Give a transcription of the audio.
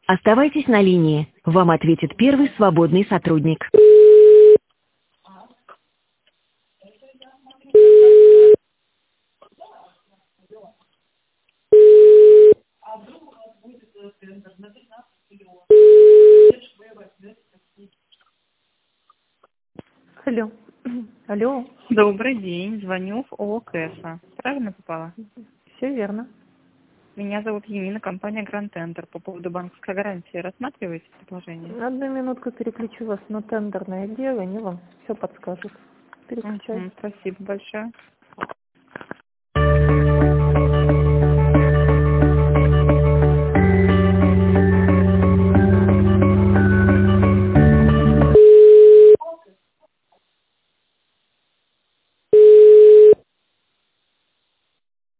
Оставайтесь на линии. Вам ответит первый свободный сотрудник. Алло. Алло. Добрый день, звоню в ООО «Кэса». Правильно попала? Все верно. Меня зовут Емина, компания Grand Tender. По поводу банковской гарантии рассматриваете предложение? Одну минутку переключу вас на тендерное дело, они вам все подскажут. Переключайте. Спасибо большое.